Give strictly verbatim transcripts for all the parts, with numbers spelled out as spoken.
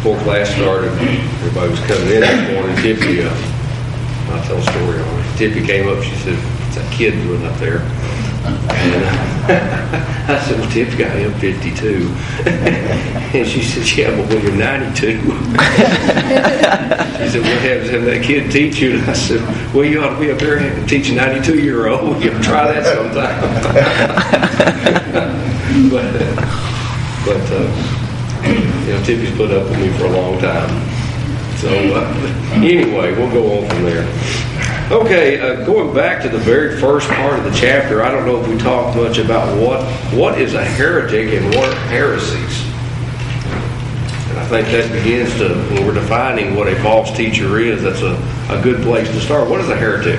before class started, everybody was coming in this morning. Tippy, uh, I'll tell a story on it. Tippy came up. She said, "What's that kid doing up there?" And uh, I said, "Well, Tippy got him fifty-two." And she said, "Yeah, but when you're ninety-two." She said, "What happens if that kid teach you?" And I said, "Well, you ought to be up there and teach a ninety-two-year-old. You try that sometime." but, but uh, you know, Tippy's put up with me for a long time. So uh, anyway, we'll go on from there. Okay, uh, going back to the very first part of the chapter, I don't know if we talked much about what what is a heretic and what are heresies. And I think that begins to, when we're defining what a false teacher is, that's a, a good place to start. What is a heretic?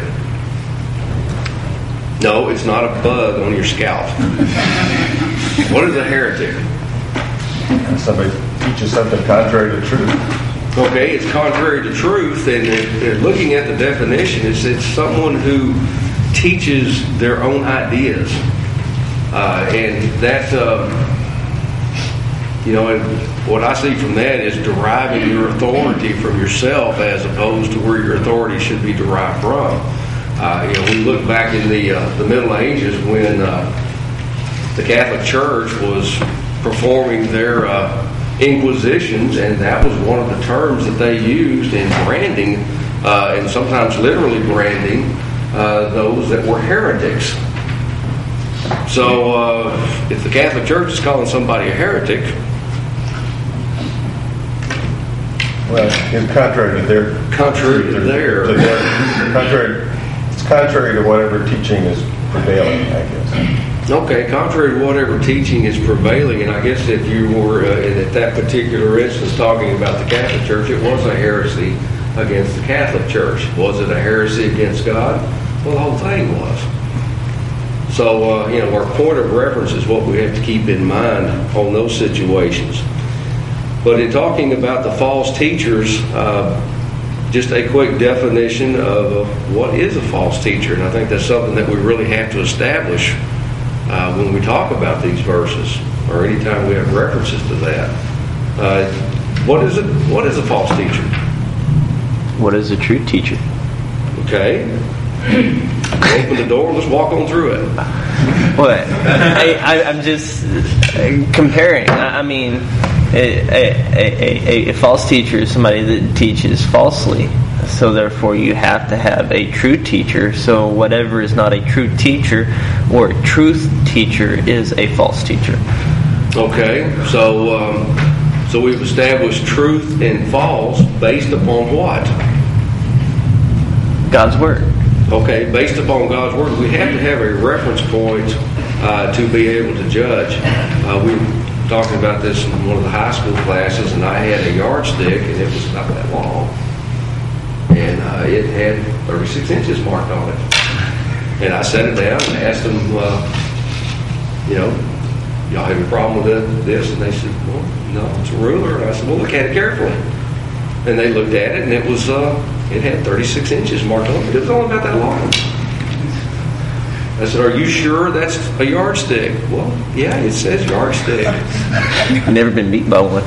No, it's not a bug on your scalp. What is a heretic? Somebody teaches something contrary to truth. Okay, it's contrary to truth, and it, it, looking at the definition, it's, it's someone who teaches their own ideas. Uh, and that, uh, you know, what I see from that is deriving your authority from yourself as opposed to where your authority should be derived from. Uh, you know, we look back in the, uh, the Middle Ages when uh, the Catholic Church was performing their uh, inquisitions, and that was one of the terms that they used in branding, uh, and sometimes literally branding, uh, those that were heretics. So uh, if the Catholic Church is calling somebody a heretic, well, it's contrary to their contrary to their, to their contrary, it's contrary to whatever teaching is prevailing, I guess. Okay, contrary to whatever teaching is prevailing, and I guess if you were, uh, in, at that particular instance, talking about the Catholic Church, it was a heresy against the Catholic Church. Was it a heresy against God? Well, the whole thing was. So, uh, you know, our point of reference is what we have to keep in mind on those situations. But in talking about the false teachers, uh, just a quick definition of uh, what is a false teacher, and I think that's something that we really have to establish Uh, when we talk about these verses, or anytime we have references to that. Uh, what is it? What is a false teacher? What is a true teacher? Okay. Open the door. Let's walk on through it. Well, I, I, I'm just comparing. I mean, a, a, a, a false teacher is somebody that teaches falsely. So therefore you have to have a true teacher. So whatever is not a true teacher or a truth teacher is a false teacher. Okay, so um, so we've established truth and false based upon what? God's Word. Okay, based upon God's Word, we have to have a reference point uh, to be able to judge. Uh, we were talking about this in one of the high school classes, and I had a yardstick, and it was not that long. And uh, it had thirty-six inches marked on it. And I set it down and asked them, uh, you know, y'all have a problem with this? And they said, well, no, it's a ruler. And I said, well, look at it carefully. And they looked at it, and it was, uh, it had thirty-six inches marked on it. It was only about that long. I said, are you sure that's a yardstick? Well, yeah, it says yardstick. I've never been beat by one.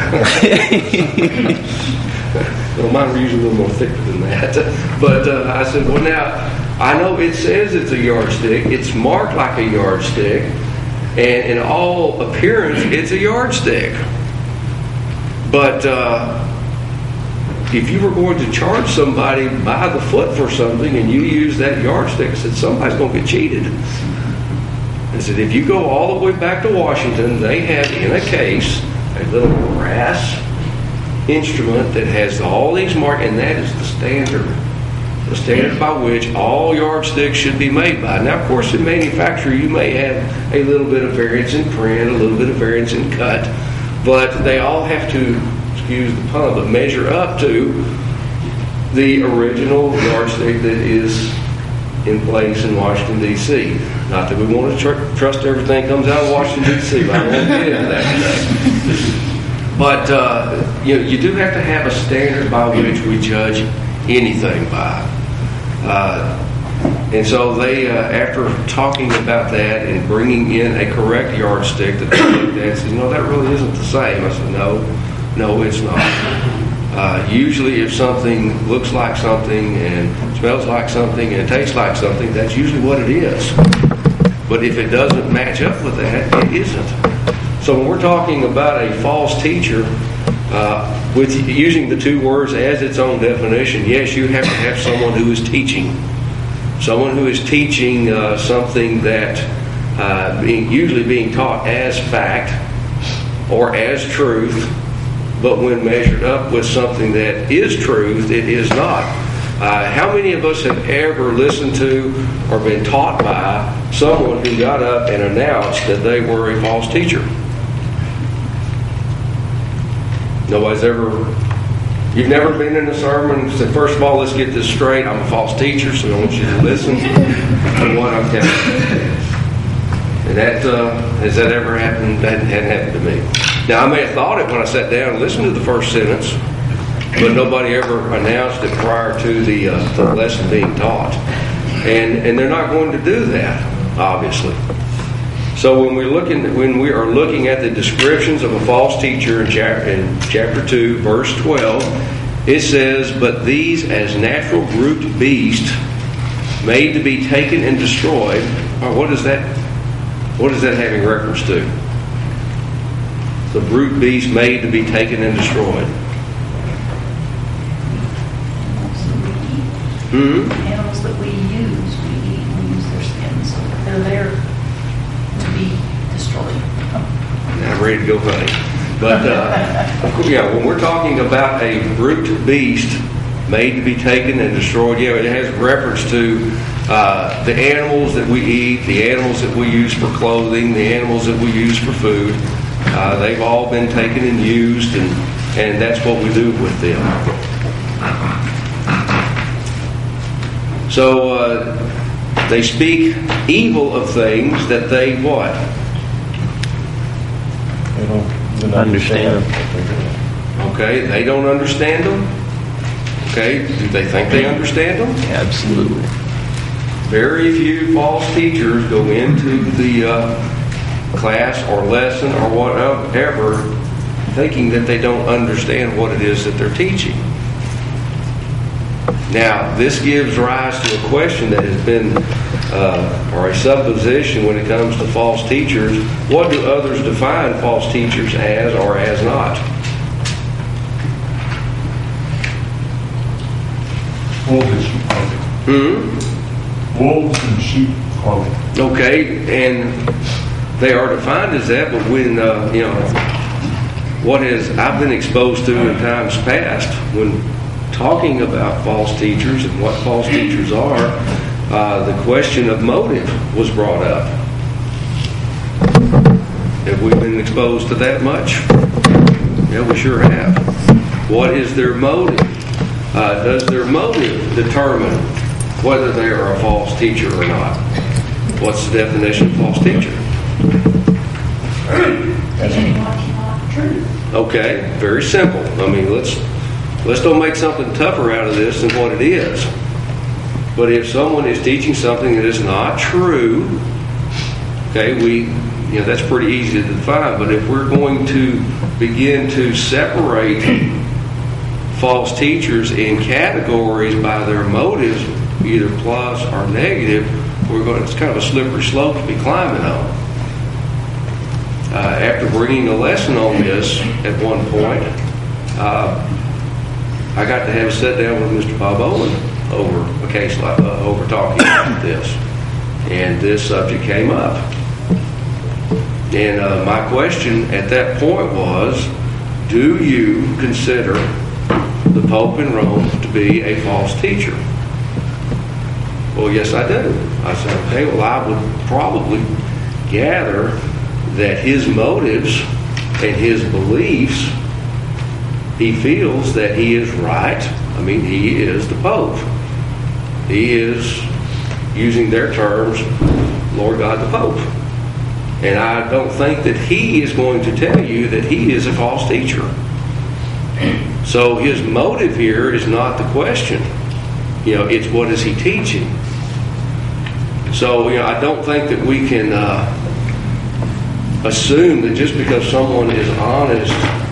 Well, mine were usually a little more thicker than that. But uh, I said, well, now, I know it says it's a yardstick. It's marked like a yardstick. And in all appearance, it's a yardstick. But uh, if you were going to charge somebody by the foot for something and you use that yardstick, I said, somebody's going to get cheated. I said, if you go all the way back to Washington, they have in a case a little brass instrument that has all these marks, and that is the standard. The standard by which all yardsticks should be made by. Now, of course, in manufacture, you may have a little bit of variance in print, a little bit of variance in cut, but they all have to, excuse the pun, but measure up to the original yardstick that is in place in Washington, D C Not that we want to tr- trust everything comes out of Washington, D C, but I won't get into that today. But uh, you know, you do have to have a standard by which we judge anything by. Uh, and so they, uh, after talking about that and bringing in a correct yardstick that they looked at, said, you know, that really isn't the same. I said, no, No, it's not. Uh, usually if something looks like something and smells like something and tastes like something, that's usually what it is. But if it doesn't match up with that, it isn't. So when we're talking about a false teacher, uh, with using the two words as its own definition, yes, you have to have someone who is teaching. Someone who is teaching uh, something that uh, being, usually being taught as fact or as truth, but when measured up with something that is truth, it is not. Uh, how many of us have ever listened to or been taught by someone who got up and announced that they were a false teacher? Nobody's ever... You've never been in a sermon and said, first of all, let's get this straight. I'm a false teacher, so I want you to listen to what I'm telling you. And that, uh, has that ever happened? That hadn't happened to me. Now, I may have thought it when I sat down and listened to the first sentence, but nobody ever announced it prior to the, uh, the lesson being taught. And and they're not going to do that, obviously. So when we're looking, when we are looking at the descriptions of a false teacher in chapter, in chapter two, verse twelve, it says, "But these, as natural brute beasts, made to be taken and destroyed." Or what is that? What is that having reference to? The brute beast made to be taken and destroyed. Hmm? Animals that we use, we eat, we use their skins. They're there to be destroyed. I'm ready to go hunting. But, uh, yeah, when we're talking about a brute beast made to be taken and destroyed, yeah, it has reference to uh, the animals that we eat, the animals that we use for clothing, the animals that we use for food. Uh, they've all been taken and used, and, and that's what we do with them. So uh, they speak evil of things that they what? They don't, they don't Understand them. Okay, they don't understand them. Okay, do they think they understand them? Absolutely. Very few false teachers go into the uh, class or lesson or whatever thinking that they don't understand what it is that they're teaching. Now, this gives rise to a question that has been, uh, or a supposition when it comes to false teachers. What do others define false teachers as or as not? Wolves in sheep clothing. Hmm? Wolves in sheep clothing. Okay, and they are defined as that, but when, uh, you know, what has I've been exposed to in times past, when talking about false teachers and what false teachers are, uh, the question of motive was brought up. Have we been exposed to that much? Yeah, we sure have. What is their motive? Uh, does their motive determine whether they are a false teacher or not? What's the definition of false teacher? Okay, very simple. I mean, let's let's don't make something tougher out of this than what it is. But if someone is teaching something that is not true, okay, we, you know, that's pretty easy to define. But if we're going to begin to separate false teachers in categories by their motives, either plus or negative, we're going. It's kind of a slippery slope to be climbing on. Uh, after bringing a lesson on this at one point, uh, I got to have a sit down with Mister Bob Owen over a case like uh, over talking about this, and this subject came up. And uh, my question at that point was, do you consider the Pope in Rome to be a false teacher? Well, yes, I do. I said, okay, well, I would probably gather that his motives and his beliefs, he feels that he is right. I mean, he is the Pope. He is, using their terms, Lord God the Pope. And I don't think that he is going to tell you that he is a false teacher. So his motive here is not the question. You know, it's what is he teaching. So, you know, I don't think that we can uh, assume that just because someone is honest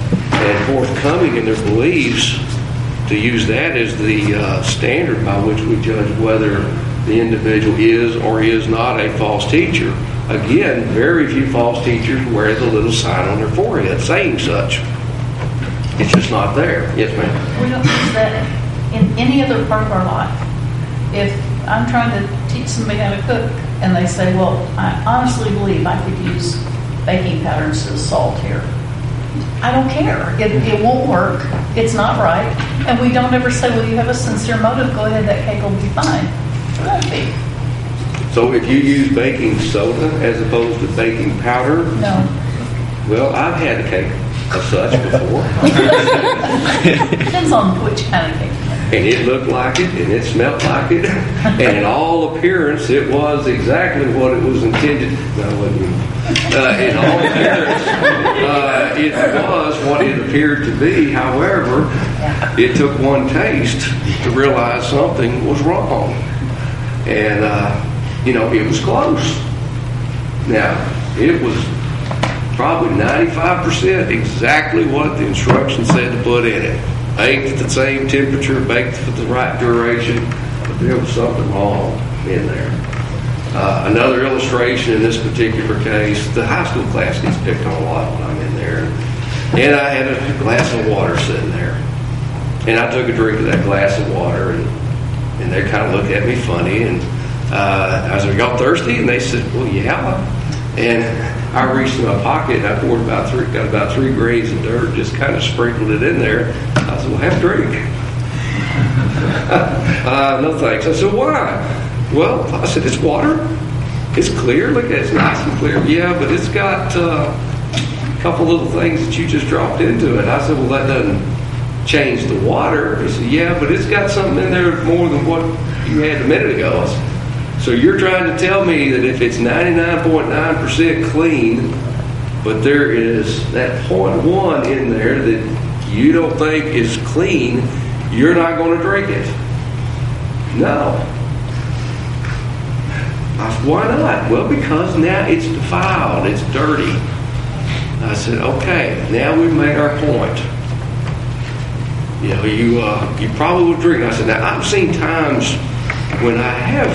and forthcoming in their beliefs, to use that as the uh, standard by which we judge whether the individual is or is not a false teacher. Again, very few false teachers wear the little sign on their forehead saying such. It's just not there. Yes, ma'am. We don't use that in any other part of our life. If I'm trying to teach somebody how to cook and they say, well, I honestly believe I could use baking powder instead of salt here, I don't care. It, it won't work. It's not right. And we don't ever say, well, you have a sincere motive. Go ahead, that cake will be fine. It won't be. So if you use baking soda as opposed to baking powder, No. well, I've had a cake of such before. Depends on which kind of cake. And it looked like it, and it smelled like it, and in all appearance, it was exactly what it was intended. No, it wasn't. Uh, in all appearance, uh, it was what it appeared to be. However, it took one taste to realize something was wrong, and uh, you know, it was close. Now, it was probably ninety-five percent exactly what the instructions said to put in it. Baked at the same temperature, baked for the right duration, but there was something wrong in there. Uh, another illustration in this particular case, the high school class gets picked on a lot when I'm in there. And I had a glass of water sitting there. And I took a drink of that glass of water, and, and they kind of looked at me funny. And uh, I said, y'all thirsty? And they said, well, yeah. And I reached in my pocket and I poured about three, got about three grains of dirt, just kind of sprinkled it in there. I said, well, have a drink. uh, no thanks. I said, why? Well, I said, it's water. It's clear. Look at it. It's nice and clear. Yeah, but it's got uh, a couple little things that you just dropped into it. I said, well, that doesn't change the water. He said, yeah, but it's got something in there more than what you had a minute ago. I said, so you're trying to tell me that if it's ninety-nine point nine percent clean, but there is that zero point one in there that you don't think is clean, you're not going to drink it? No. I said, why not? Well, because now it's defiled. It's dirty. I said, okay, now we've made our point. You know, you, uh, you probably would drink. I said, now I've seen times when I have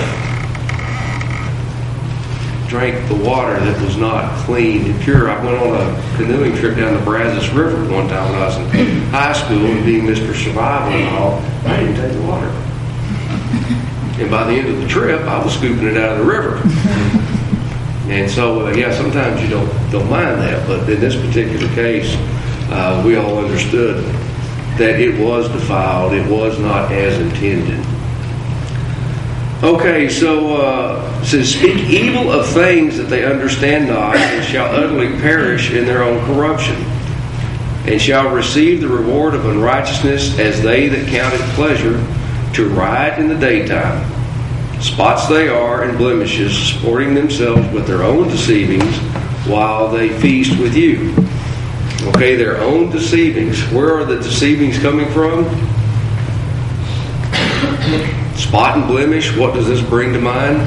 drank the water that was not clean and pure. I went on a canoeing trip down the Brazos River one time when I was in high school, and being Mister Survival and all, I didn't take the water. And by the end of the trip, I was scooping it out of the river. And so, uh, yeah, sometimes you don't don't mind that, but in this particular case, uh, we all understood that it was defiled. It was not as intended. Okay, so uh, it says, speak evil of things that they understand not, and shall utterly perish in their own corruption, and shall receive the reward of unrighteousness as they that count it pleasure to ride in the daytime. Spots they are and blemishes, sporting themselves with their own deceivings while they feast with you. Okay, their own deceivings. Where are the deceivings coming from? Spot and blemish, what does this bring to mind?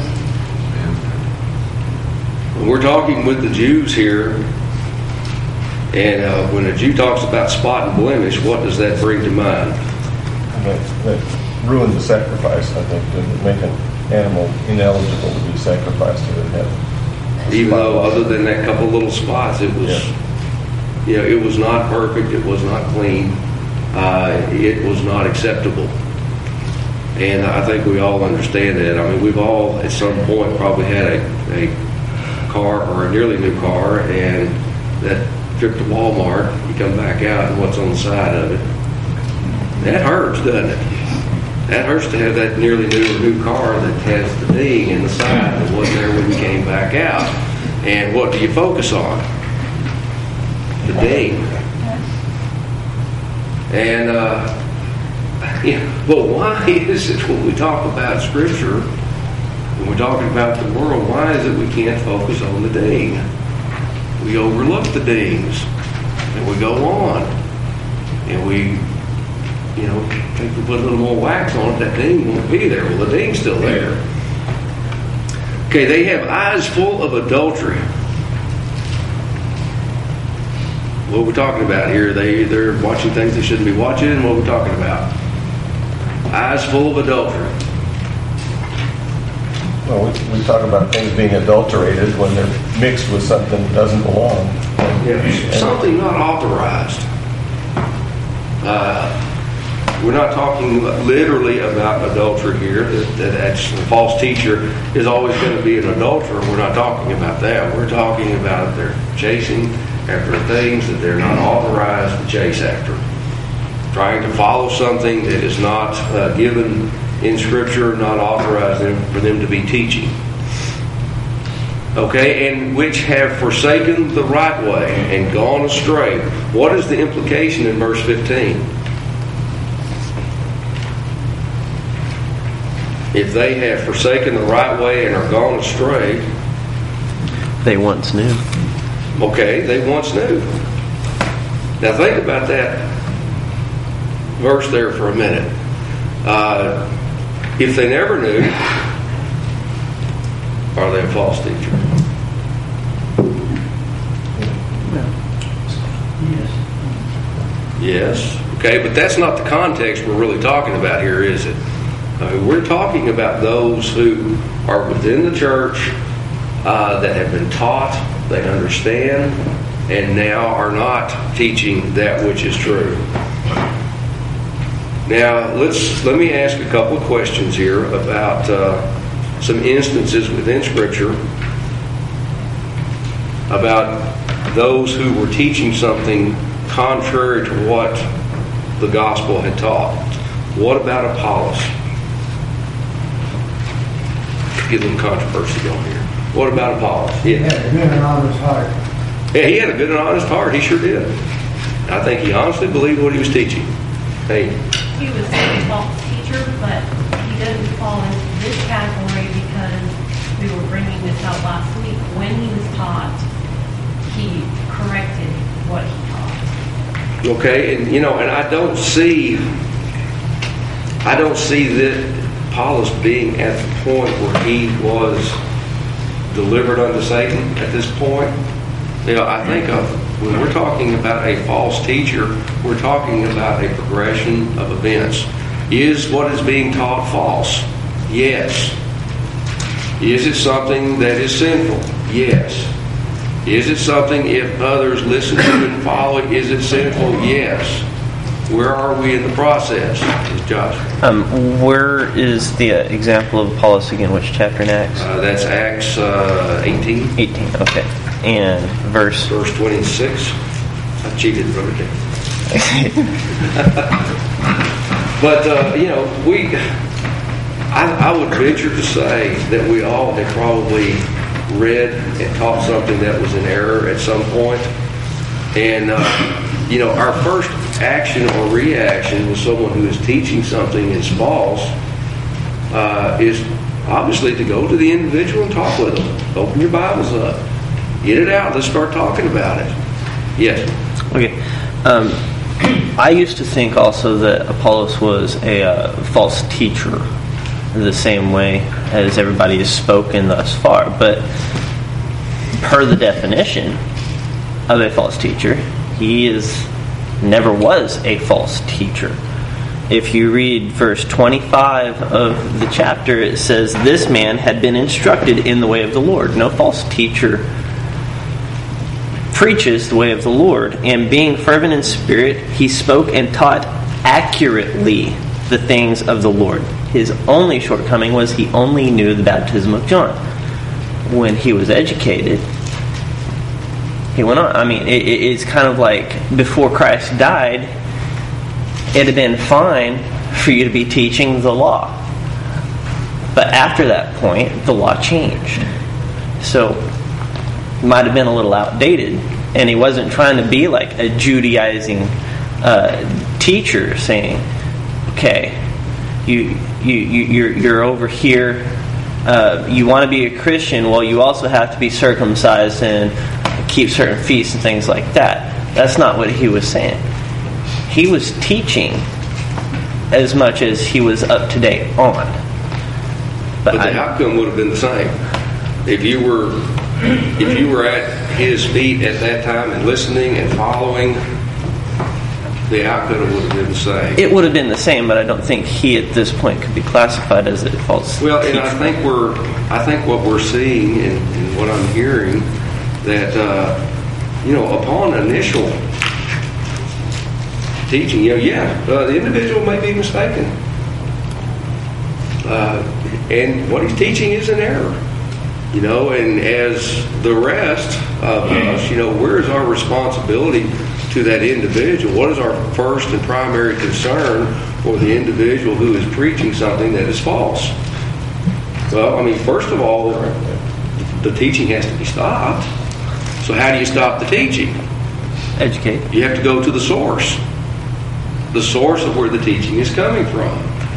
When we're talking with the Jews here, and uh, when a Jew talks about spot and blemish, what does that bring to mind? That, that ruins the sacrifice, I think, to make an animal ineligible to be sacrificed to the heaven. Even though, other than that couple little spots, it was, Yeah. you know, it was not perfect, it was not clean, uh, it was not acceptable. And I think we all understand that. I mean, we've all, at some point, probably had a, a car or a nearly new car, and that trip to Walmart, you come back out, and what's on the side of it? That hurts, doesn't it? That hurts to have that nearly new new car that has the ding in the side that wasn't there when you came back out. And what do you focus on? The ding. And, uh, yeah, well, why is it when we talk about Scripture, when we're talking about the world, why is it we can't focus on the ding? We overlook the dings, and we go on, and we, you know, think we put a little more wax on it, that ding won't be there. Well, the ding's still there. Okay, they have eyes full of adultery. What are we talking about here? They, they're watching things they shouldn't be watching. What are we talking about? Eyes full of adultery. Well, we, we talk about things being adulterated when they're mixed with something that doesn't belong. Yeah, something not authorized. Uh, we're not talking literally about adultery here. That, that that's, a false teacher is always going to be an adulterer. We're not talking about that. We're talking about they're chasing after things that they're not authorized to chase after. Trying to follow something that is not uh, given in Scripture, not authorized them, for them to be teaching. Okay, and which have forsaken the right way and gone astray. What is the implication in verse fifteen? If they have forsaken the right way and are gone astray, They once knew. okay, they once knew. Now think about that verse there for a minute. Uh, if they never knew, are they a false teacher? Yes. Okay, but that's not the context we're really talking about here, is it? Uh, we're talking about those who are within the church uh, that have been taught, they understand, and now are not teaching that which is true. Now, let's let me ask a couple of questions here about uh, some instances within Scripture about those who were teaching something contrary to what the gospel had taught. What about Apollos? Get a little controversy going here. What about Apollos? He had a good and honest heart. Yeah, he had a good and honest heart. He sure did. I think he honestly believed what he was teaching. Hey. He was a false teacher, but he doesn't fall into this category because we were bringing this out last week. When he was taught, he corrected what he taught. Okay, and you know, and I don't see, I don't see that Apollos being at the point where he was delivered unto Satan at this point. You know, I think of when we're talking about a false teacher, we're talking about a progression of events. Is what is being taught false? Yes. Is it something that is sinful? Yes. Is it something, if others listen to and follow it, is it sinful? Yes. Where are we in the process? Is Josh? Um, where is the uh, example of Apollos again? Which chapter in Acts? Uh, that's Acts uh, eighteen. eighteen, okay. And verse... Verse twenty-six. I cheated, Brother Dick. But, uh, you know, we... I, I would venture to say that we all have probably read and taught something that was in error at some point. And, uh, you know, our first action or reaction with someone who is teaching something is false uh, is obviously to go to the individual and talk with them. Open your Bibles up. Get it out. Let's start talking about it. Yes? Okay. Um, I used to think also that Apollos was a uh, false teacher the same way as everybody has spoken thus far. But per the definition of a false teacher, he is never was a false teacher. If you read verse twenty-five of the chapter, it says, "This man had been instructed in the way of the Lord." No false teacher preaches the way of the Lord. And being fervent in spirit, he spoke and taught accurately the things of the Lord. His only shortcoming was he only knew the baptism of John. When he was educated, he went on. I mean, it, it's kind of like before Christ died, it had been fine for you to be teaching the law. But after that point, the law changed. So it might have been a little outdated. And he wasn't trying to be like a Judaizing uh, teacher saying, okay, you, you, you, you're, you're over here, uh, you want to be a Christian, well, you also have to be circumcised and keep certain feasts and things like that. That's not what he was saying. He was teaching as much as he was up to date on. But, but the I, outcome would have been the same. If you were if you were at his feet at that time and listening and following, the outcome would have been the same. It would have been the same, but I don't think he at this point could be classified as a false Well, and teacher. I think we're, I think what we're seeing and, and what I'm hearing that uh, you know, upon initial teaching, you know, yeah, uh, the individual may be mistaken, uh, and what he's teaching is an error. You know, and as the rest of us, you know, where is our responsibility to that individual? What is our first and primary concern for the individual who is preaching something that is false? Well, I mean, first of all, the teaching has to be stopped. So how do you stop the teaching? Educate. You have to go to the source. The source of where the teaching is coming from.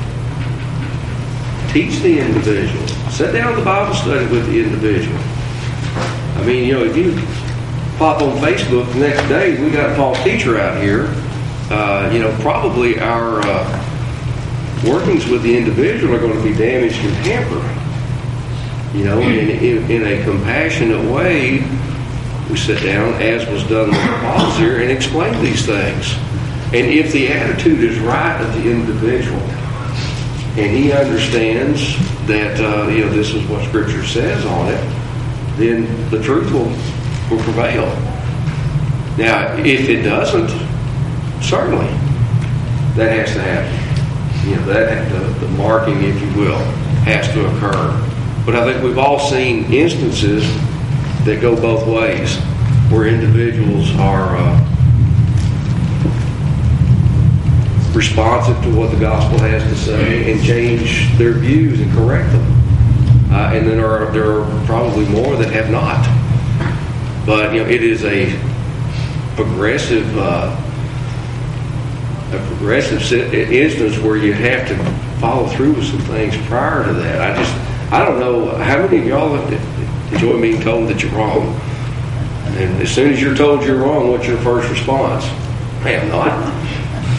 Teach the individual. Sit down in the Bible study with the individual. I mean, you know, if you pop on Facebook the next day, we got a false teacher out here, uh, you know, probably our uh, workings with the individual are going to be damaged and hampered. You know, in, in, in a compassionate way, we sit down, as was done with Paul's here, and explain these things. And if the attitude is right of the individual, and he understands that uh, you know, this is what Scripture says on it, then the truth will, will prevail. Now, if it doesn't, certainly that has to happen. You know, that the, the marking, if you will, has to occur. But I think we've all seen instances that go both ways, where individuals are uh, responsive to what the gospel has to say and change their views and correct them. Uh, and then there are, there are probably more that have not. But you know, it is a progressive, uh, a progressive instance where you have to follow through with some things prior to that. I just, I don't know how many of y'all enjoy being told that you're wrong. And as soon as you're told you're wrong, what's your first response? Hey, I'm not.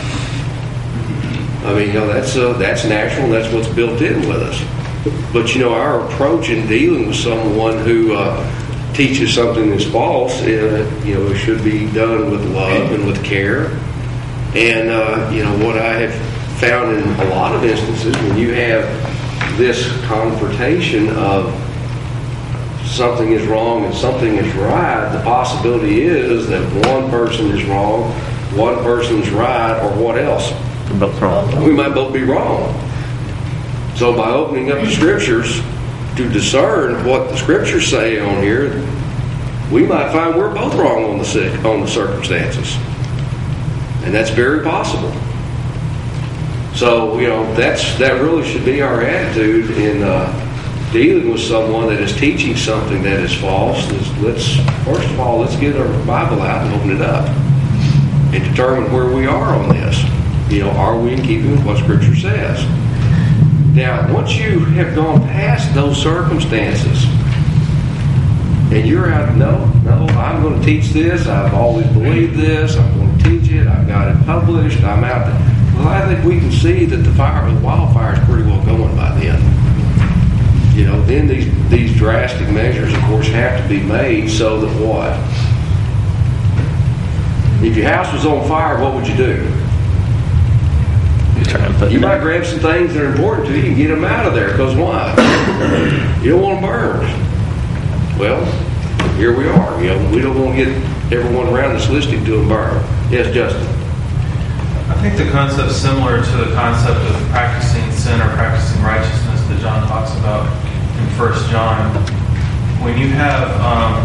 I mean, you know, that's uh, that's natural, and that's what's built in with us. But, you know, our approach in dealing with someone who uh, teaches something that's false, uh, you know, it should be done with love and with care. And, uh, you know, what I have found in a lot of instances, when you have this confrontation of something is wrong and something is right, the possibility is that one person is wrong, one person is right, or what else? We're both wrong. We might both be wrong. So by opening up the Scriptures to discern what the Scriptures say on here, we might find we're both wrong on the sick, on the circumstances. And that's very possible. So, you know, that's that really should be our attitude in uh, dealing with someone that is teaching something that is false. Is let's, first of all, let's get our Bible out and open it up and determine where we are on this. You know, are we in keeping with what Scripture says? Now, once you have gone past those circumstances, and you're out, no, no, I'm going to teach this, I've always believed this, I'm going to teach it, I've got it published, I'm out there. Well, I think we can see that the fire, the wildfire is pretty well going by then. You know, then these, these drastic measures, of course, have to be made so that what? If your house was on fire, what would you do? Try and put You it might out. grab some things that are important to you and get them out of there, because why? You don't want them burned. Well, here we are. You know, we don't want to get everyone around us listening to them burn. Yes, Justin? I think the concept's similar to the concept of practicing sin or practicing righteousness that John talks about in First John. When you have um,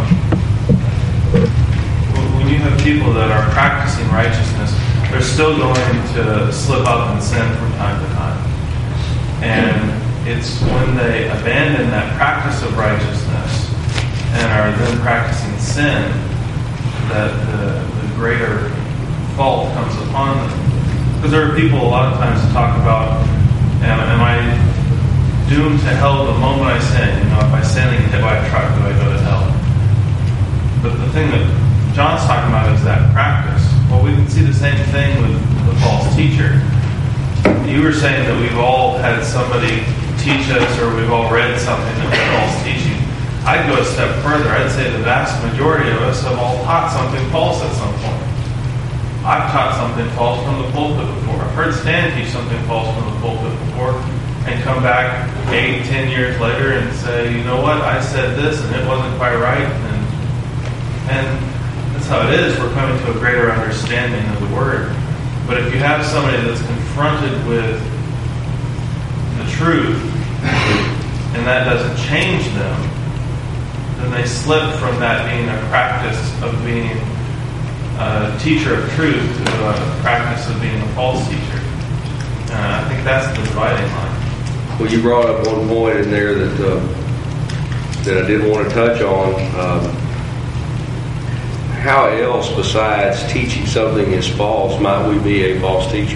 when you have people that are practicing righteousness, they're still going to slip up and sin from time to time. And it's when they abandon that practice of righteousness and are then practicing sin that the, the greater fault comes upon them. Because there are people a lot of times that talk about, am, am I doomed to hell the moment I sin? You know, if I sin and hit by a truck, do I go to hell? But the thing that John's talking about is that practice. Well, we can see the same thing with the false teacher. You were saying that we've all had somebody teach us, or we've all read something that was false teaching. I'd go a step further. I'd say the vast majority of us have all taught something false at some point. I've taught something false from the pulpit before. I've heard Stan teach something false from the pulpit before and come back eight, ten years later and say, you know what, I said this and it wasn't quite right. And, and that's how it is. We're coming to a greater understanding of the Word. But if you have somebody that's confronted with the truth and that doesn't change them, then they slip from that being a practice of being a teacher of truth to a practice of being a false teacher. Uh, I think that's the dividing line. Well, you brought up one point in there that uh, that I did want to touch on. Um, how else besides teaching something is false might we be a false teacher?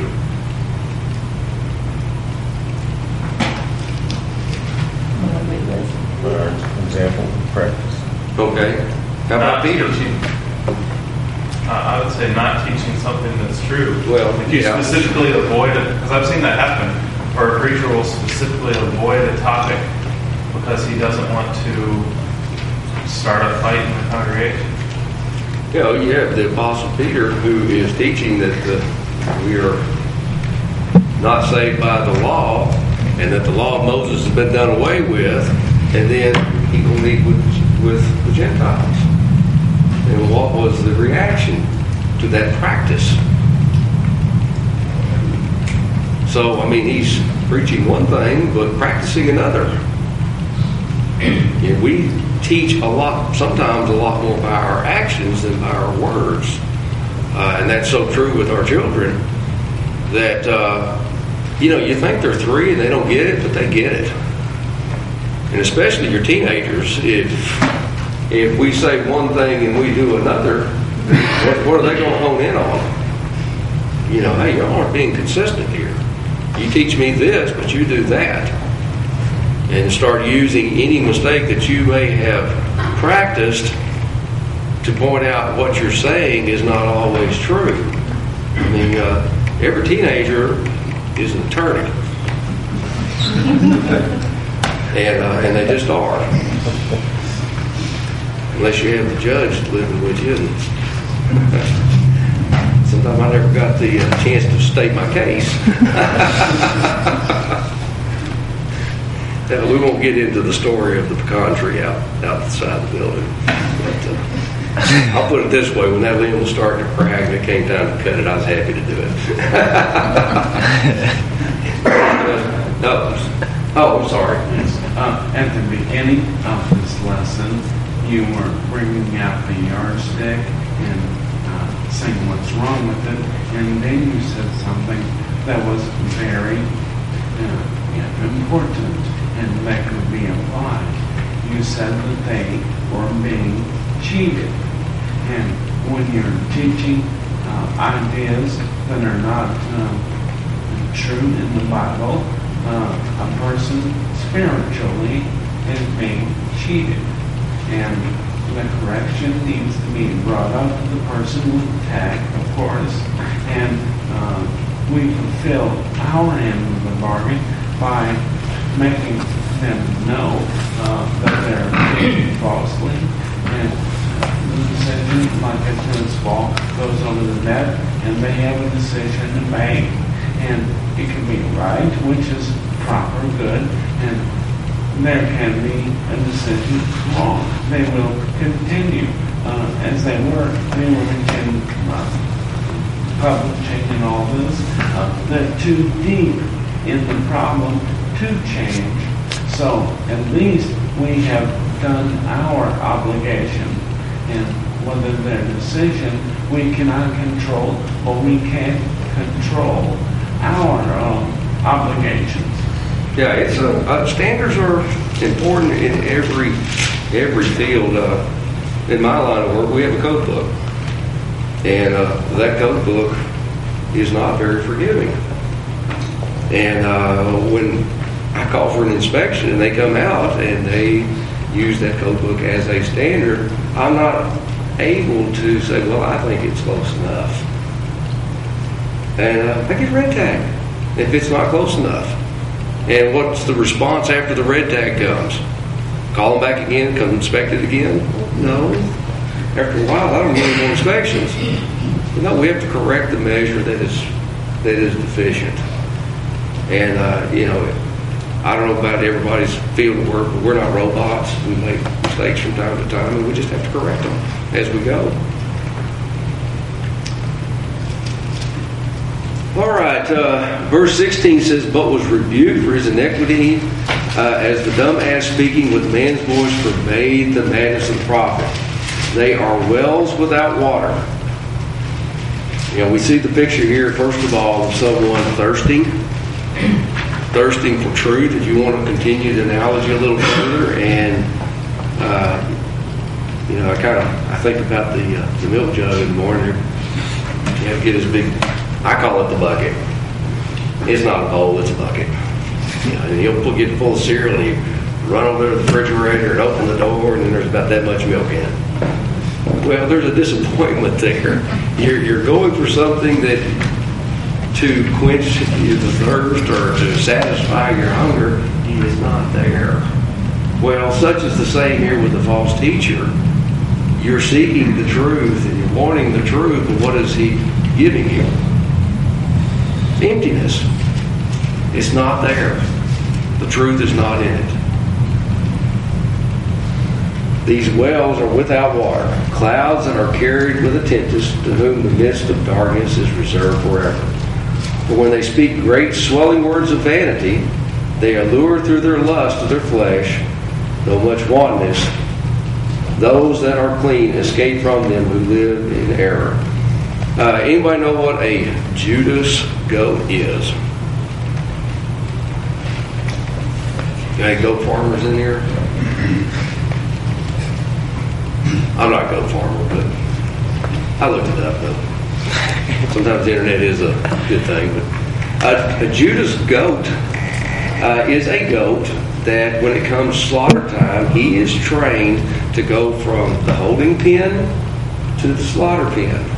For example, practice. Okay. How about Not Peter? teaching. Uh, I would say not teaching something that's true. Well, if you yeah. specifically avoid it, because I've seen that happen, where a preacher will specifically avoid a topic because he doesn't want to start a fight in the congregation. You know, you have the Apostle Peter who is teaching that uh, we are not saved by the law and that the law of Moses has been done away with, and then he will meet with, with the Gentiles. And what was the reaction to that practice? So, I mean, he's preaching one thing, but practicing another. And we teach a lot, sometimes a lot more by our actions than by our words. Uh, and that's so true with our children that, uh, you know, you think they're three and they don't get it, but they get it. And especially your teenagers, if if we say one thing and we do another, what, what are they going to hone in on? You know, hey, y'all aren't being consistent here. You teach me this, but you do that. And start using any mistake that you may have practiced to point out what you're saying is not always true. I mean, uh, every teenager is an attorney. and uh, and they just are. Unless you have the judge living with you. Sometimes I never got the uh, chance to state my case. Now, we won't get into the story of the pecan tree out outside the building. But, uh, I'll put it this way: when that limb was starting to crack and it came time to cut it, I was happy to do it. no, oh, I'm sorry. Yes. Uh, at the beginning of this lesson, you were bringing out the yardstick and uh, saying what's wrong with it, and then you said something that was very uh, yeah, important and that could be applied. You said that they were being cheated, and when you're teaching uh, ideas that are not uh, true in the Bible, uh, a person spiritually is being cheated. And the correction needs to be brought up to the person with tact, of course. And uh, we fulfill our end of the bargain by making them know uh, that they're teaching falsely. And the decision, like a tennis ball, goes over the net, and they have a decision to make. And it can be right, which is proper, good, and there can be a decision wrong. They will continue uh, as they were. They were in uh, publishing and all this. Uh, they're too deep in the problem to change. So at least we have done our obligation. And whether their decision we cannot control, but we can control our own obligations. Yeah, it's uh, uh, standards are important in every every field. Uh, in my line of work, we have a code book, and uh, that code book is not very forgiving. And uh, when I call for an inspection and they come out and they use that code book as a standard, I'm not able to say, well, I think it's close enough, and uh, I get red tag if it's not close enough. And what's the response after the red tag comes? Call them back again, come inspect it again? No. After a while, I don't need any more inspections. No, we have to correct the measure that is that is deficient. And, uh, you know, I don't know about everybody's field of work, but we're not robots. We make mistakes from time to time, and we just have to correct them as we go. All right, uh, verse sixteen says, "But was rebuked for his iniquity, uh, as the dumb ass speaking with man's voice forbade the madness of the prophet. They are wells without water." You know, we see the picture here, first of all, of someone thirsting, thirsting for truth. If you want to continue the analogy a little further, and uh, you know, I kind of I think about the uh, the milk jug in the morning. You have to get his big. I call it the bucket. It's not a bowl, it's a bucket. You know, and he'll put, get full of cereal and he'll run over to the refrigerator and open the door, and then there's about that much milk in it. Well, there's a disappointment there. You're, you're going for something that to quench the thirst or to satisfy your hunger is not there. Well, such is the same here with the false teacher. You're seeking the truth and you're wanting the truth, and what is he giving you? Emptiness. It's not there. The truth is not in it. These wells are without water, clouds that are carried with a tempest, to whom the midst of darkness is reserved forever. For when they speak great swelling words of vanity, they allure through their lust of their flesh, though much wantonness. Those that are clean escape from them who live in error. Uh, anybody know what a Judas goat is? Any goat farmers in here? I'm not a goat farmer, but I looked it up, though. Sometimes the internet is a good thing. But uh, a Judas goat uh, is a goat that when it comes slaughter time, he is trained to go from the holding pen to the slaughter pen.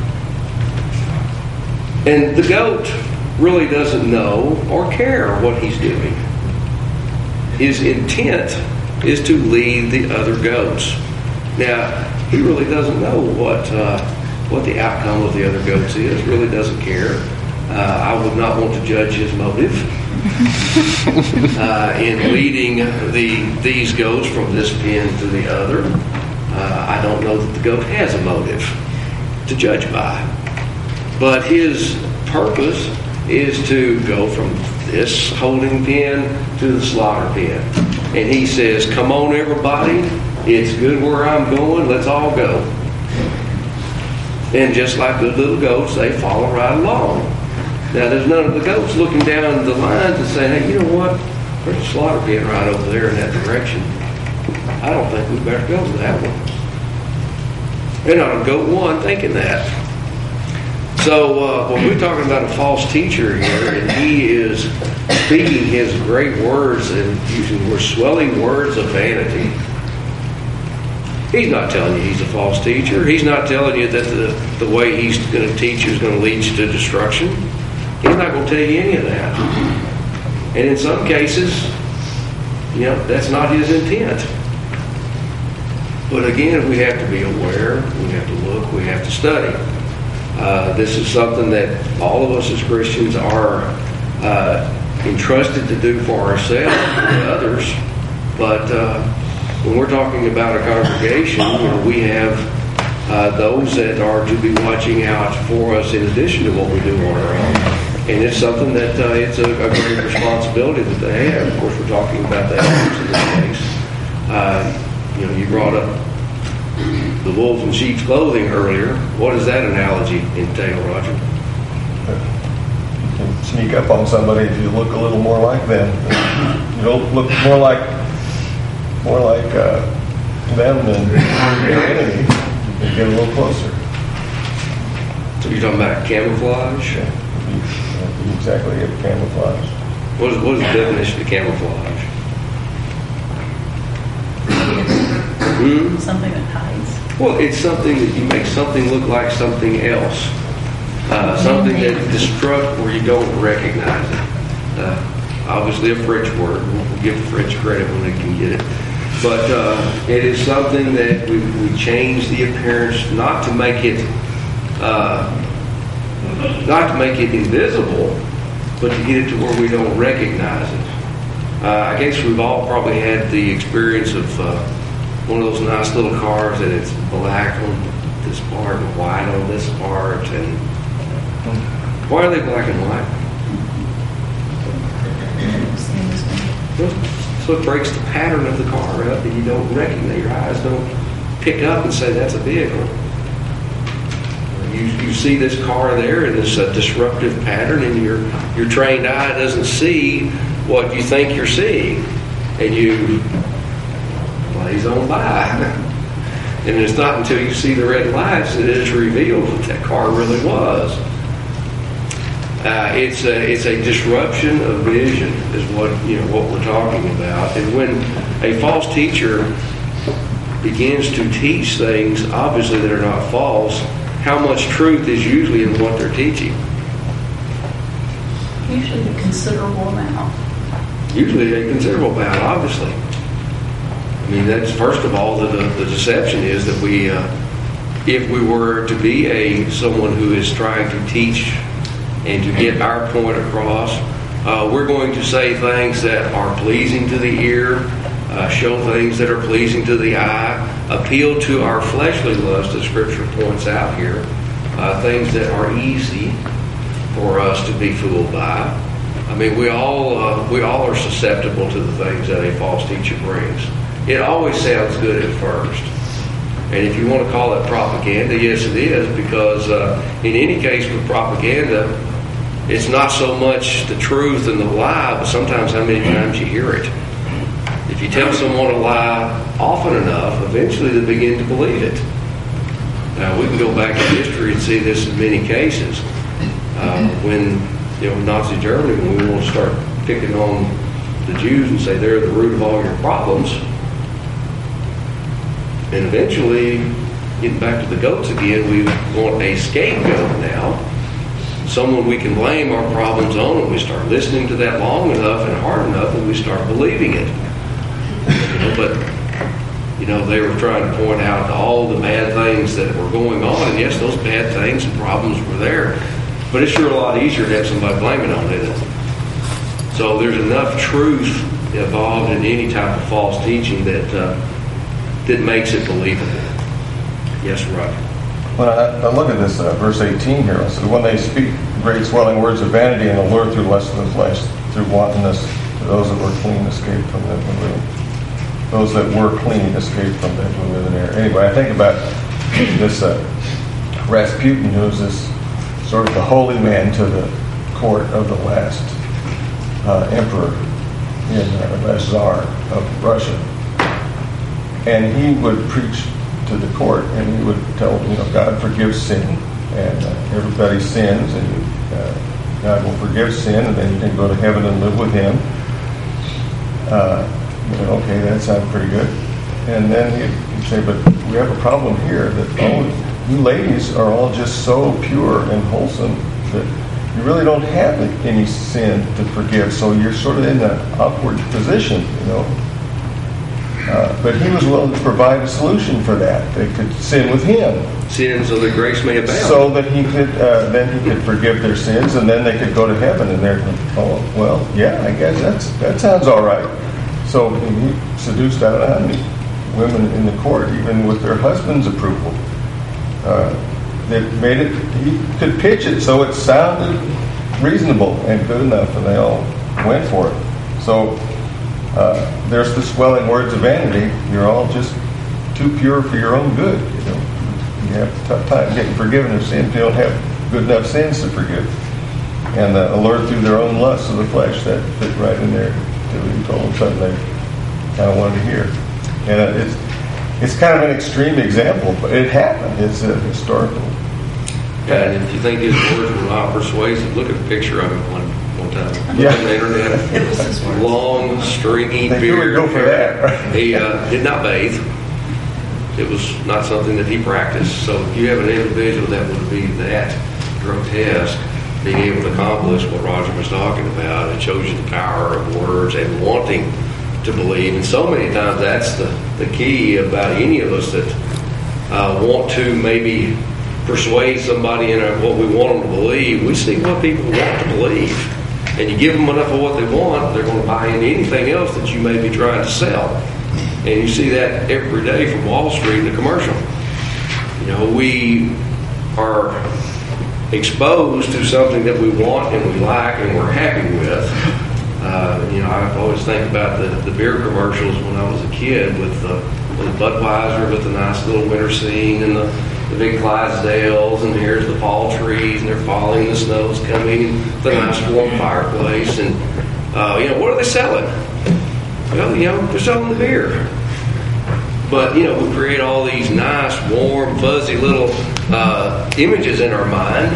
And the goat really doesn't know or care what he's doing. His intent is to lead the other goats. Now, he really doesn't know what uh, what the outcome of the other goats is. Really doesn't care. Uh, I would not want to judge his motive uh, in leading the these goats from this pen to the other. Uh, I don't know that the goat has a motive to judge by. But his purpose is to go from this holding pen to the slaughter pen. And he says, "Come on, everybody. It's good where I'm going. Let's all go." And just like good little goats, they follow right along. Now, there's none of the goats looking down the lines and saying, "Hey, you know what? There's a slaughter pen right over there in that direction. I don't think we better go to that one." They're not a goat one thinking that. So uh, when we're talking about a false teacher here, and he is speaking his great words and using were swelling words of vanity, he's not telling you he's a false teacher. He's not telling you that the, the way he's going to teach you is going to lead you to destruction. He's not going to tell you any of that. And in some cases, you know, that's not his intent. But again, we have to be aware, we have to look, we have to study. Uh, this is something that all of us as Christians are uh, entrusted to do for ourselves and others. But uh, when we're talking about a congregation, you know, we have uh, those that are to be watching out for us in addition to what we do on our own. And it's something that uh, it's a, a great responsibility that they have. Of course, we're talking about the elders in this case. Uh, you know, you brought up the wolves in sheep's clothing earlier. What does that analogy entail, Roger? You can sneak up on somebody if you look a little more like them. You don't look more like more like uh, them than their enemy. You can get a little closer. So you're talking about camouflage? Yeah, that'd be exactly it, camouflage. What is, what is the definition of camouflage? Hmm? Something that hides. Well, it's something that you make something look like something else. Uh, something that destruct where you don't recognize it. Uh, obviously a French word. We'll give the French credit when they can get it. But uh, it is something that we, we change the appearance, not to make it uh, not to make it invisible, but to get it to where we don't recognize it. Uh, I guess we've all probably had the experience of uh, one of those nice little cars that it's black on this part and white on this part. And why are they black and white? So it breaks the pattern of the car up, and you don't recognize, your eyes don't pick up and say that's a vehicle. You, you see this car there in this uh, disruptive pattern, and your your trained eye doesn't see what you think you're seeing, and you blaze on by. And it's not until you see the red lights that it is revealed what that car really was. Uh, it's a it's a disruption of vision, is what you know what we're talking about. And when a false teacher begins to teach things, obviously that are not false, how much truth is usually in what they're teaching? Usually a considerable amount. Usually a considerable amount, obviously. I mean, that's first of all, the, the deception is that we, uh, if we were to be a someone who is trying to teach and to get our point across, uh, we're going to say things that are pleasing to the ear, uh, show things that are pleasing to the eye, appeal to our fleshly lust, as Scripture points out here, uh, things that are easy for us to be fooled by. I mean, we all uh, we all are susceptible to the things that a false teacher brings. It always sounds good at first. And if you want to call it propaganda, yes it is, because uh, in any case with propaganda, it's not so much the truth and the lie, but sometimes how many times you hear it. If you tell someone a lie often enough, eventually they begin to believe it. Now, we can go back in history and see this in many cases. Uh, when, you know, Nazi Germany, when we want to start picking on the Jews and say they're the root of all your problems, and eventually, getting back to the goats again, we want a scapegoat now. Someone we can blame our problems on, and we start listening to that long enough and hard enough, and we start believing it. You know, but, you know, they were trying to point out all the bad things that were going on, and yes, those bad things and problems were there. But it's sure a lot easier to have somebody blaming on it. So there's enough truth involved in any type of false teaching that uh, that makes it believable. Yes, right. When I, I look at this uh, verse eighteen here, it says, when they speak great swelling words of vanity and allure through lust of the flesh, through wantonness, to those that were clean escaped from them who live. Those that were clean escaped from them who live in error. Anyway, I think about this uh, Rasputin, who's this sort of the holy man to the court of the last uh, emperor, in uh, last czar of Russia. And he would preach to the court, and he would tell them, you know, God forgives sin, and uh, everybody sins, and uh, God will forgive sin, and then you can go to heaven and live with Him. Uh, you know, okay, that sounds pretty good. And then he'd, he'd say, but we have a problem here, that all you ladies are all just so pure and wholesome that you really don't have any sin to forgive, so you're sort of in an awkward position, you know. Uh, but he was willing to provide a solution for that. They could sin with him. Sin so that grace may abound. So that he could, uh, then he could forgive their sins, and then they could go to heaven. And they're, oh, well, yeah, I guess that's that sounds all right. So he seduced out how many women in the court, even with their husband's approval. Uh, that made it. He could pitch it so it sounded reasonable and good enough, and they all went for it. So. Uh, there's the swelling words of vanity. You're all just too pure for your own good. You know, you have a tough time getting forgiven of sin if you don't have good enough sins to forgive. And uh, allured through their own lusts of the flesh, that fit right in there. He told them something they kind of wanted to hear. And uh, it's it's kind of an extreme example, but it happened. It's a historical. Yeah, and if you think his words were not persuasive, look at the picture of him one one time. Yeah. On the internet. Long, stringy they beard. Go for that, right? He uh, did not bathe. It was not something that he practiced. So if you have an individual that would be that grotesque, being able to accomplish what Roger was talking about, it shows you the power of words and wanting to believe. And so many times that's the, the key about any of us that uh, want to maybe persuade somebody in our, what we want them to believe. We see what people want to believe. And you give them enough of what they want, they're going to buy into anything else that you may be trying to sell. And you see that every day from Wall Street in the commercial. You know, we are exposed to something that we want and we like and we're happy with. Uh, you know, I always think about the, the beer commercials when I was a kid with the, with Budweiser with the nice little winter scene and the, the big Clydesdales, and here's the fall trees and they're falling, the snow's coming, and the nice warm fireplace. And, uh, you know, what are they selling? Well, you know, they're selling the beer. But, you know, we create all these nice, warm, fuzzy little uh, images in our mind,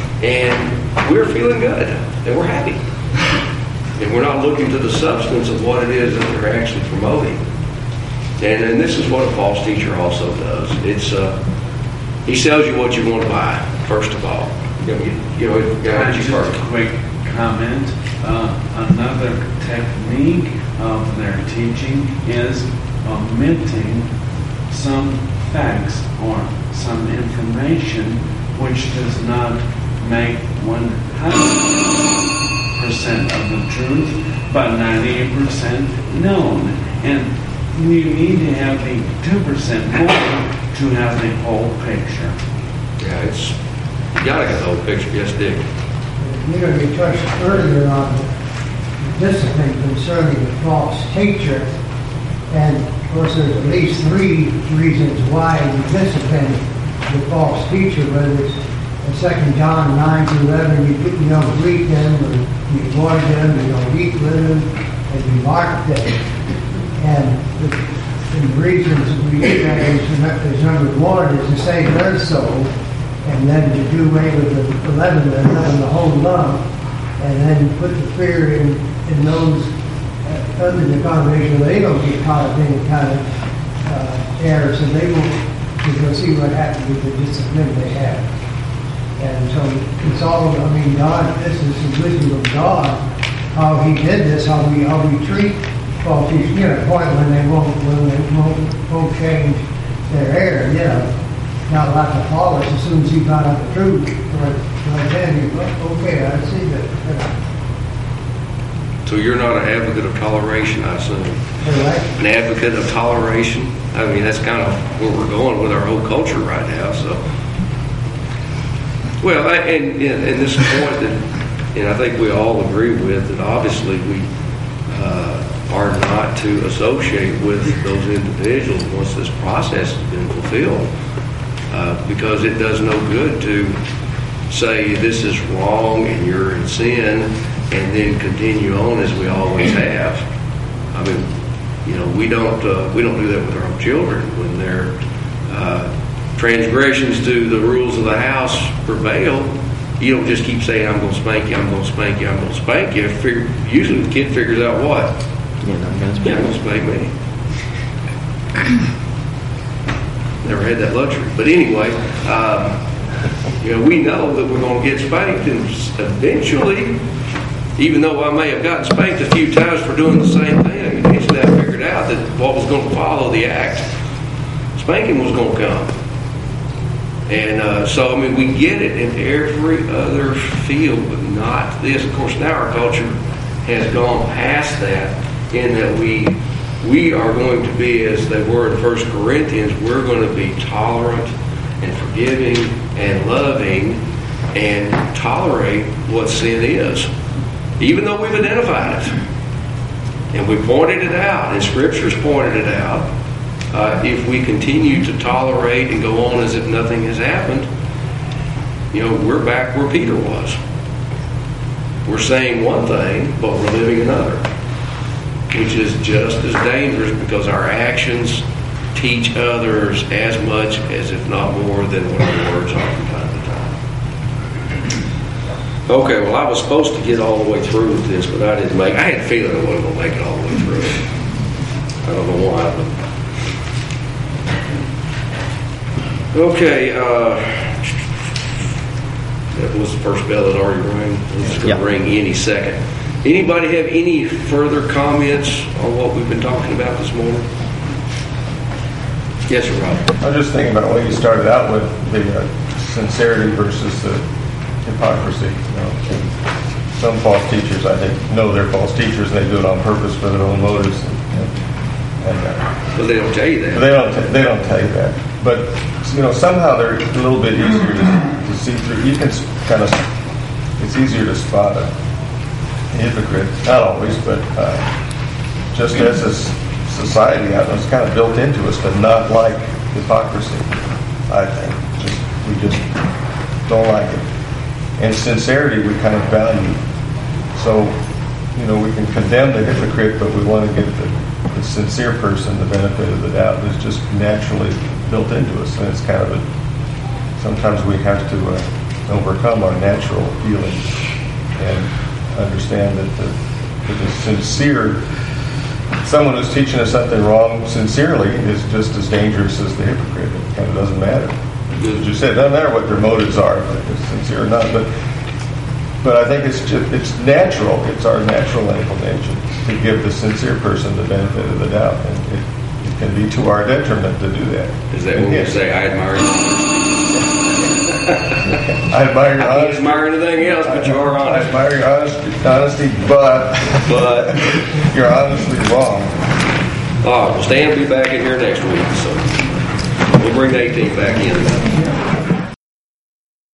and we're feeling good, and we're happy. And we're not looking to the substance of what it is that they're actually promoting. And, and this is what a false teacher also does. It's uh, he sells you what you want to buy, first of all. You know, you, you know Can I you just first. a quick comment? Uh, another technique of their teaching is omitting some facts or some information which does not make one hundred percent of the truth, but ninety-eight percent known. And you need to have the two percent more to have the whole picture. Yeah, it's, you got to get the whole picture. Yes, Dick. You know, you touched earlier on the discipline concerning the false teacher, and of course there's at least three reasons why you discipline the false teacher, whether it's in Second John nine to eleven, you, you don't greet them, or you avoid them, you don't eat with them, and you mark them. And the, and the reasons we do that is, is number one is to save their soul, and then to do away with the eleven and then the whole lump, and then put the fear in, in those uh, under the congregation, they don't get caught up in any kind of uh, error, so they will, you'll see what happens with the discipline they have. And so it's all, I mean, God, this is the wisdom of God, how He did this, how we how we treat false teachers. You know, a point when they won't when they won't, won't change their error, you know, not like the Paulus. As soon as he found out the truth, right, right then he, okay, I see that. So you're not an advocate of toleration, I assume. Right. An advocate of toleration. I mean, that's kind of where we're going with our whole culture right now. So, well, I, and, and and this point that, and I think we all agree with, that obviously we uh, are not to associate with those individuals once this process has been fulfilled, uh, because it does no good to say this is wrong and you're in sin, and then continue on as we always have. I mean, you know, we don't uh, we don't do that with our own children when their uh, transgressions to the rules of the house prevail. You don't just keep saying, "I'm going to spank you, I'm going to spank you, I'm going to spank you." Figure, usually, the kid figures out what. You're not going to You're not going to spank me. Never had that luxury, but anyway. Um, You know, we know that we're going to get spanked, and eventually, even though I may have gotten spanked a few times for doing the same thing, eventually I figured out that what was going to follow the act, spanking was going to come. And uh, so, I mean, we get it in every other field, but not this. Of course, now our culture has gone past that, in that we we are going to be, as they were in First Corinthians, we're going to be tolerant and forgiving and loving and tolerate what sin is, even though we've identified it and we pointed it out and Scripture's pointed it out. Uh, if we continue to tolerate and go on as if nothing has happened, you know, we're back where Peter was. We're saying one thing, but we're living another, which is just as dangerous, because our actions teach others as much, as if not more, than what our words are from time to time. Okay, well, I was supposed to get all the way through with this, but I didn't make I had a feeling I wasn't going to make it all the way through. I don't know why, but... Okay, uh... that was the first bell that already rang. It's going to Yeah. ring any second. Anybody have any further comments on what we've been talking about this morning? Yes, sir, Rob. I was just thinking about what you started out with, the uh, sincerity versus the hypocrisy. You know, some false teachers, I think, know they're false teachers and they do it on purpose for their own motives. And, and, uh, But they don't tell you that. They don't. T- they don't tell you that. But you know, somehow they're a little bit easier to, to see through. You can kind of. It's easier to spot a hypocrite. Not always, but uh, just as a society, I know it's kind of built into us to not like hypocrisy. I think just we just don't like it. And sincerity we kind of value. So you know, we can condemn the hypocrite, but we want to give the, the sincere person the benefit of the doubt. It's just naturally built into us, and it's kind of a, sometimes we have to uh, overcome our natural feelings and understand that the, that the sincere, someone who's teaching us something wrong sincerely is just as dangerous as the hypocrite. It kind of doesn't matter. As you said, it doesn't matter what their motives are, if they're sincere or not, but But I think it's just, it's natural. It's our natural inclination to give the sincere person the benefit of the doubt, and it, it can be to our detriment to do that. Is that when we say, I admire you? I admire your I can't honesty. admire anything else, but you are I honest. admire your honesty, honesty but But, you're honestly wrong. all right, well, Stan will be back in here next week, so we'll bring the eighteenth back in.